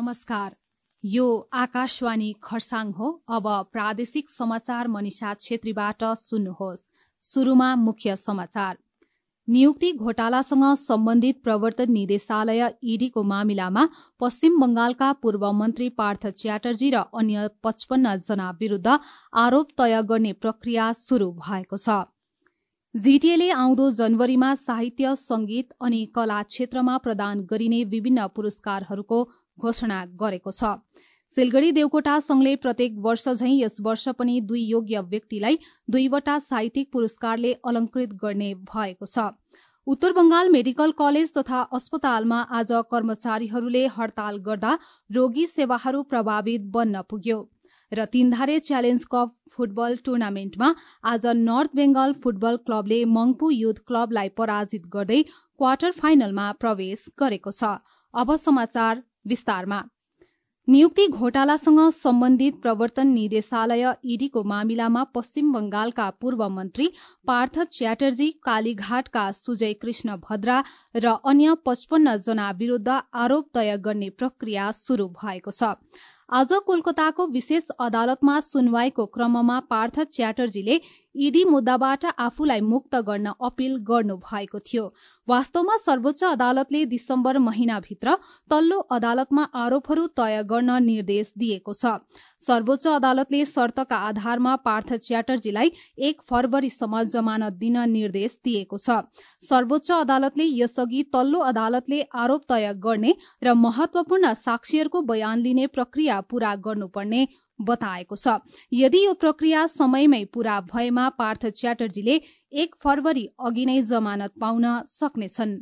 नमस्कार, यो आकाशवाणी खरसाङ हो। अब प्रादेशिक समाचार मनिषा छेत्रीबाट सुन्नुहोस्। सुरुमा मुख्य समाचार। नियुक्ति घोटालासँग सम्बन्धित प्रवर्तन निर्देशालय ईडीको मामिलामा पश्चिम बंगालका पूर्व मन्त्री पार्थ च्याटर्जी र अन्य 55 जना विरूद्ध आरोप तय गर्ने प्रक्रिया शुरू भएको छ। जीटीएले आउँदो जनवरीमा साहित्य, संगीत अनि कला क्षेत्रमा प्रदान गरिने विभिन्न पुरस्कारहरूको घोषणा गरेको छ। सिलगढ़ी देवकोटा संघले प्रत्येक वर्ष झैं यस वर्ष पनि 2 योग्य व्यक्तिलाई 2वटा साहित्यिक पुरस्कारले अलंकृत गर्ने भएको छ। उत्तर बंगाल मेडिकल कलेज तथा अस्पतालमा आज कर्मचारीहरूले हड़ताल गर्दा रोगी सेवाहरू प्रभावित बन्न पुग्यो र तीनधारे च्यालेन्ज कप फुटबल टुर्नामेन्टमा आज नर्थ बेंगल फुटबल क्लबले मंगपू युथ क्लबलाई पराजित गर्दै क्वार्टर फाइनलमा प्रवेश गरेको छ। अब समाचार विस्तारमा। नियुक्ति घोटालासँग सम्बन्धित प्रवर्तन निर्देशालय ईडीको मामिलामा पश्चिम बंगालका पूर्व मन्त्री पार्थ च्याटर्जी, कालीघाटका सुजय कृष्ण भद्रा र अन्य 55 जना विरूद्ध आरोप तय गर्ने प्रक्रिया शुरू भएको छ। आज कोलकाताको विशेष अदालतमा सुनवाईको क्रममा पार्थ च्याटर्जीले ईडी मुद्दाबाट आफूलाई मुक्त गर्न अपील गर्नु भएको थियो। वास्तवमा सर्वोच्च अदालतले दिसम्बर महिनाभित्र तल्लो अदालतमा आरोपहरू तय गर्न निर्देश दिएको छ। सर्वोच्च अदालतले शर्तका आधारमा पार्थ च्याटर्जीलाई 1 फरवरीसम्म जमानत दिन निर्देश दिएको छ। सर्वोच्च अदालतले यसअघि तल्लो अदालतले आरोप तय गर्ने र महत्वपूर्ण साक्षीहरूको बयान लिने प्रक्रिया पूरा गर्नुपर्ने बताएको छ। यदि यो प्रक्रिया समयमै पूरा भएमा पार्थ च्याटर्जीले 1 फरवरी अघि नै जमानत पाउन सक्नेछन्।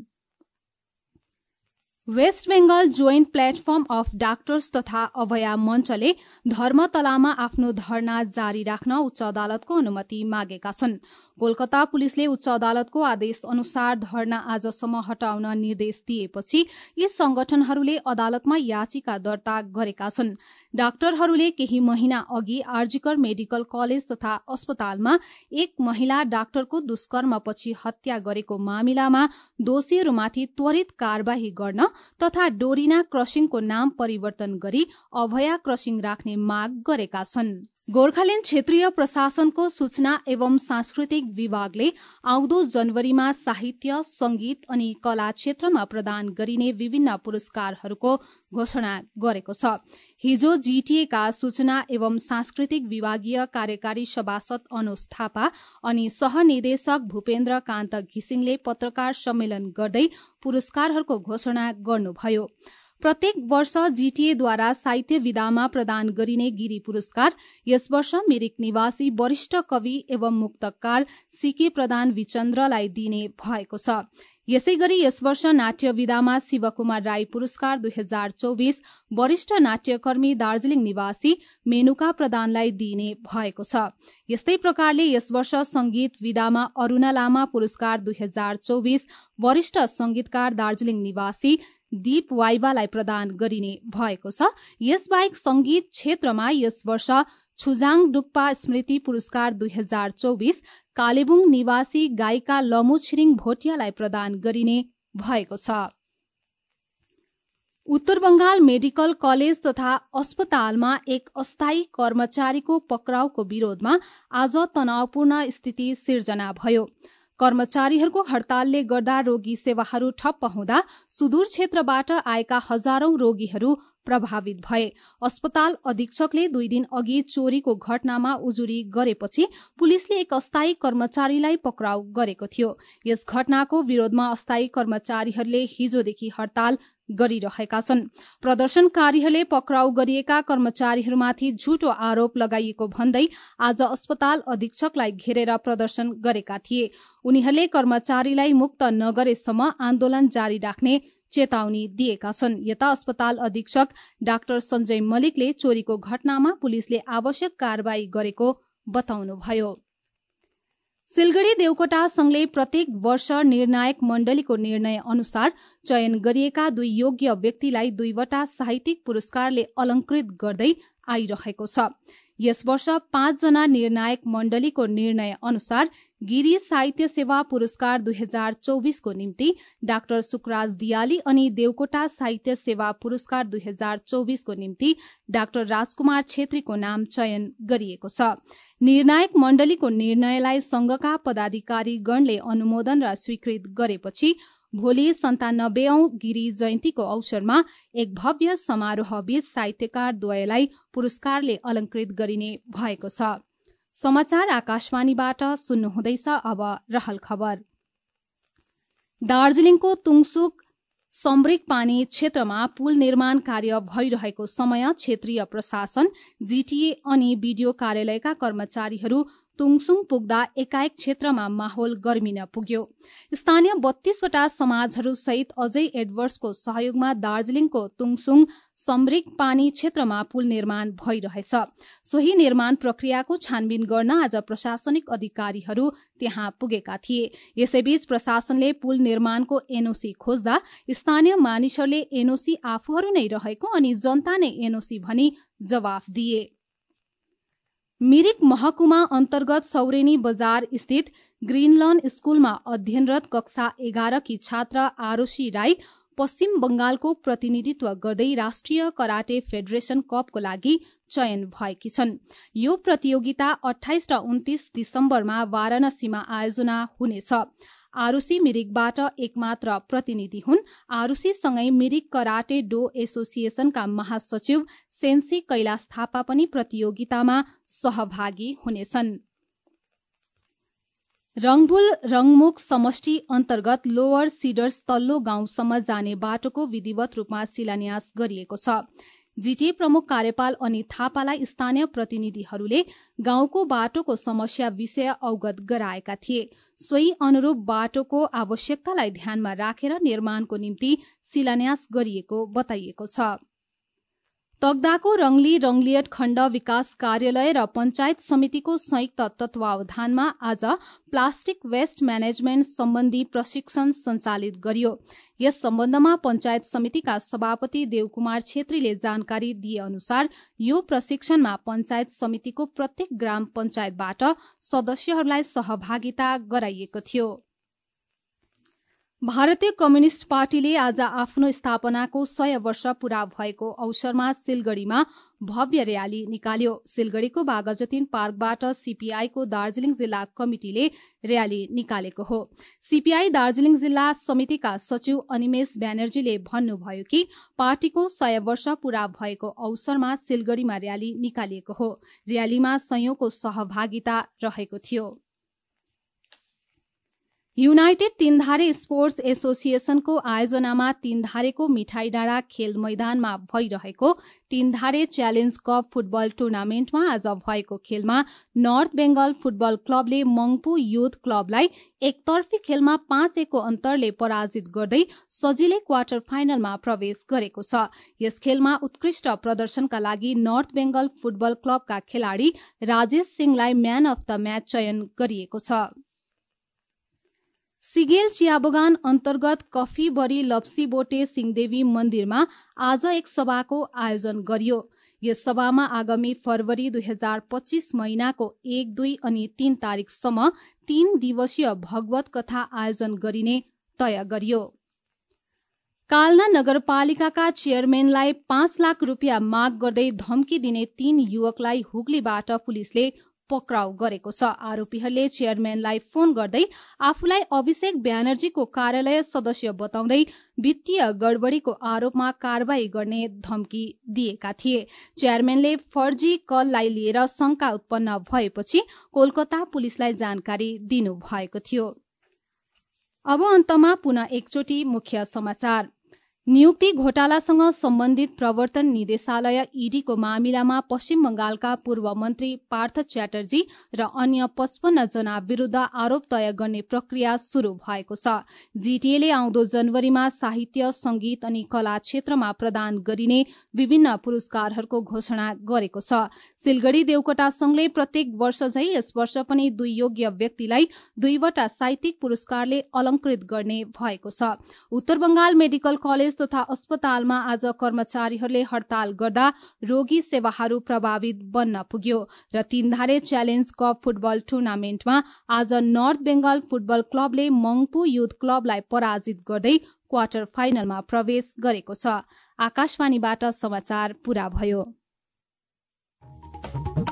West Bengal joint platform of doctors तथा अभया मञ्चले धर्मतलामा आफ्नो धरना जारी राख्न उच्च अदालतको अनुमति मागेका छन्। कोलकाता पुलिसले उच्च अदालतको आदेश अनुसार धरना आजसम्म हटाउन निर्देश दिएपछि यी संगठनहरूले अदालतमा याचिका दर्ता गरेका छन्। डाक्टरहरूले केही महिना अघि आरजीकर मेडिकल कलेज तथा अस्पतालमा एक महिला डाक्टरको दुष्कर्मपछि हत्या गरेको मामिलामा दोषीहरूमाथि त्वरित कार्यवाही गर्न तथा डोरिना क्रसिङको नाम परिवर्तन गरी अभया क्रसिङ राख्ने माग गरेका छन्। गोर्खाल्याण्ड क्षेत्रीय प्रशासनको सूचना एवं सांस्कृतिक विभागले आउँदो जनवरीमा साहित्य, संगीत अनि कला क्षेत्रमा प्रदान गरिने विभिन्न पुरस्कारहरूको घोषणा गरेको छ। हिजो जीटीएका सूचना एवं सांस्कृतिक विभागीय कार्यकारी सभासद अनुज थापा अनि सहनिर्देशक भूपेन्द्र कान्त घिसिङले पत्रकार सम्मेलन गर्दै पुरस्कारहरूको घोषणा गर्नुभयो। प्रत्येक वर्ष जीटीएद्वारा साहित्य विधामा प्रदान गरिने गिरी पुरस्कार यस वर्ष मिरिक निवासी वरिष्ठ कवि एवं मुक्तकार सीके प्रधान विचन्द्रलाई दिने भएको छ। यसैगरी यस वर्ष नाट्य विधामा शिवकुमार राई पुरस्कार 2024 वरिष्ठ नाट्यकर्मी दार्जीलिङ निवासी मेनुका प्रधानलाई दिने भएको छ। यस्तै प्रकारले यस वर्ष संगीत विधामा अरूणा लामा पुरस्कार 2024 वरिष्ठ संगीतकार दार्जीलिङ निवासी दीप वाइबालाई प्रदान गरिने भएको छ। यसबाहेक संगीत क्षेत्रमा यस वर्ष छुजाङ डुक्पा स्मृति पुरस्कार 2024 कालेबुङ निवासी गायिका लमु छिरिङ भोटियालाई प्रदान गरिने भएको छ। उत्तर बंगाल मेडिकल कलेज तथा अस्पतालमा एक अस्थायी कर्मचारीको पक्राउको विरोधमा आज तनावपूर्ण स्थिति सिर्जना भयो। कर्मचारीहरूको हड़तालले गर्दा रोगी सेवाहरू ठप्प हुँदा सुदूर क्षेत्रबाट आएका हजारौं रोगीहरू प्रभावित भए। अस्पताल अधीक्षकले 2 दिन अघि चोरीको घटनामा उजुरी गरेपछि पुलिसले एक अस्थायी कर्मचारीलाई पक्राउ गरेको थियो। यस घटनाको विरोधमा अस्थायी कर्मचारीहरूले हिजोदेखि हड़ताल गरिरहेका छन्। प्रदर्शनकारीहरूले पक्राउ गरिएका कर्मचारीहरूमाथि झुटो आरोप लगाइएको भन्दै आज अस्पताल अधीक्षकलाई घेरेर प्रदर्शन गरेका थिए। उनीहरूले कर्मचारीलाई मुक्त नगरेसम्म आन्दोलन जारी राख्ने चेतावनी दिएका छन्। यता अस्पताल अधीक्षक डाक्टर सञ्जय मलिकले चोरीको घटनामा पुलिसले आवश्यक कार्यवाही गरेको बताउनुभयो। सिलगढ़ी देवकोटा संघले प्रत्येक वर्ष निर्णायक मण्डलीको निर्णय अनुसार चयन गरिएका 2 योग्य व्यक्तिलाई 2वटा साहित्यिक पुरस्कारले अलंकृत गर्दै आइरहेको छ। यस वर्ष 5 जना निर्णायक मण्डलीको निर्णय अनुसार गिरी साहित्य सेवा पुरस्कार 2024 को निम्ति डाक्टर सुकराज दियाली अनि देवकोटा साहित्य सेवा पुरस्कार 2024 को निम्ति डाक्टर राजकुमार छेत्रीको नाम चयन गरिएको छ। निर्णायक मण्डलीको निर्णयलाई संघका पदाधिकारीगणले अनुमोदन र स्वीकृत गरेपछि भोलि 97औं गिरी जयन्तीको अवसरमा एक भव्य समारोहबीच साहित्यकार द्वयलाई पुरस्कारले अलंकृत गरिने भएको छ। समाचार आकाशवाणीबाट सुन्नुहुँदैछ। अब रहल खबर। दार्जीलिङको तुङसुक समरिक पानी क्षेत्रमा पुल निर्माण कार्य भइरहेको समय क्षेत्रीय प्रशासन, जीटीए अनि बीडीओ कार्यालयका कर्मचारीहरू तुङसुङ पुग्दा एकाएक क्षेत्रमा माहौल गर्मिन पुग्यो। स्थानीय 32 वटा समाजहरू सहित अजय एडवर्ड्सको सहयोगमा दार्जीलिङको तुङसुङ समरिक पानी क्षेत्रमा पुल निर्माण भइरहेछ। सोही निर्माण प्रक्रियाको छानबिन गर्न आज प्रशासनिक अधिकारीहरू त्यहाँ पुगेका थिए। यसैबीच प्रशासनले पुल निर्माणको एनओसी खोज्दा स्थानीय मानिसहरूले एनओसी आफूहरू नै रहेको अनि जनता नै एनओसी भनी जवाफ दिए। मिरिक महकुमा अन्तर्गत सौरेनी बजार स्थित ग्रीनलन स्कूलमा अध्ययनरत कक्षा 11 की छात्रा आरुषी राई पश्चिम बंगालको प्रतिनिधित्व गर्दै राष्ट्रिय कराटे फेडरेशन कपको लागि चयन भएकी छन्। यो प्रतियोगिता 28 र 29 दिसम्बरमा वाराणसीमा आयोजना हुनेछ। आरुषी मिरिकबाट एकमात्र प्रतिनिधि हुन्। आरुषीसँगै मिरिक कराटे डो एसोसिएसनका महासचिव सेन्सी कैलाश थापा पनि प्रतियोगितामा सहभागी हुनेछन्। रंगबुल रंगमुख समष्टि अन्तर्गत लोअर सिडर्स तल्लो गाउँसम्म जाने बाटोको विधिवत रूपमा शिलान्यास गरिएको छ। जीटीए प्रमुख कार्यपाल अनित थापालाई स्थानीय प्रतिनिधिहरूले गाउँको बाटोको समस्या विषय अवगत गराएका थिए। सोही अनुरूप बाटोको आवश्यकतालाई ध्यानमा राखेर निर्माणको निम्ति शिलान्यास गरिएको बताइएको छ। तगदाको रंगली रंगलियट खण्ड विकास कार्यालय र पञ्चायत समितिको संयुक्त तत्वावधानमा आज प्लास्टिक वेस्ट म्यानेजमेन्ट सम्बन्धी प्रशिक्षण सञ्चालित गरियो। यस सम्बन्धमा पञ्चायत समितिका सभापति देवकुमार छेत्रीले जानकारी दिए अनुसार यो प्रशिक्षणमा पञ्चायत समितिको प्रत्येक ग्राम पञ्चायतबाट सदस्यहरूलाई सहभागिता गराइएको थियो। भारतीय कम्युनिष्ट पार्टीले आज आफ्नो स्थापनाको 100 वर्ष पूरा भएको अवसरमा सिलगढ़ीमा भव्य र्याली निकाल्यो। सिलगढ़ीको बाघाजतीन पार्कबाट सीपीआईको दार्जीलिङ जिल्ला कमिटिले र्याली निकालेको हो। सीपीआई दार्जीलिङ जिल्ला समितिका सचिव अनिमेश ब्यानर्जीले भन्नुभयो कि पार्टीको 100 वर्ष पूरा भएको अवसरमा सिलगढ़ीमा र्याली निकालिएको हो। र्यालीमा सयौंको सहभागिता रहेको थियो। युनाइटेड तीनधारे स्पोर्ट्स एसोसिएशनको आयोजनामा तीनधारेको मिठाई डाँडा खेल मैदानमा भइरहेको तीनधारे च्यालेन्ज कप फुटबल टुर्नामेन्टमा आज भएको खेलमा नर्थ बेंगल फुटबल क्लबले मंगपू युथ क्लबलाई एकतर्फी खेलमा 5-1 को अन्तरले पराजित गर्दै सजिलै क्वार्टर फाइनलमा प्रवेश गरेको छ। यस खेलमा उत्कृष्ट प्रदर्शनका लागि नर्थ बेंगल फुटबल क्लबका खेलाड़ी राजेश सिंहलाई म्यान अफ द म्याच चयन गरिएको छ। सिगेल चिया बगान अन्तर्गत कफीबरी लप्सीबोटे सिंहदेवी मन्दिरमा आज एक सभाको आयोजन गरियो। यस सभामा आगामी फरवरी 2025 महिनाको 1, 2 अनि 3 तारिकसम्म 3 दिवसीय भगवत कथा आयोजन गरिने तय गरियो। कालना नगरपालिकाका चेयरम्यानलाई 5 लाख रुपियाँ माग गर्दै धम्की दिने 3 युवकलाई हुगलीबाट पुलिसले पक्राउ गरेको छ। आरोपीहरूले चेयरम्यानलाई फोन गर्दै आफूलाई अभिषेक ब्यानर्जीको कार्यालय सदस्य बताउँदै वित्तीय गडबडीको आरोपमा कारबाही गर्ने धम्की दिएका थिए। चेयरम्यानले फर्जी कललाई लिएर शंका उत्पन्न भएपछि कोलकाता पुलिसलाई जानकारी दिनु भएको थियो। अब अन्तमा पुनः एकचोटि मुख्य समाचार। नियुक्ति घोटालासँग सम्बन्धित प्रवर्तन निदेशालय ईडीको मामिलामा पश्चिम बंगालका पूर्व मन्त्री पार्थ च्याटर्जी र अन्य 55 जना विरूद्ध आरोप तय गर्ने प्रक्रिया शुरू भएको छ। जीटीएले आउँदो जनवरीमा साहित्य, संगीत अनि कला क्षेत्रमा प्रदान गरिने विभिन्न पुरस्कारहरूको घोषणा गरेको छ। सिलगढ़ी देवकोटा संघले प्रत्येक वर्ष झै यस वर्ष पनि 2 योग्य व्यक्तिलाई 2 वटा साहित्यिक पुरस्कारले अलंकृत गर्ने भएको छ। उत्तर बंगाल मेडिकल कलेज कलेज तथा अस्पतालमा आज कर्मचारीहरूले हडताल गर्दा रोगी सेवाहरू प्रभावित बन्न पुग्यो र तीनधारे च्यालेन्ज कप फुटबल टुर्नामेन्टमा आज नर्थ बेंगल फुटबल क्लबले मंगपु युथ क्लबलाई पराजित गर्दै क्वार्टर फाइनलमा प्रवेश गरेको छ। आकाशवाणीबाट समाचार पूरा भयो।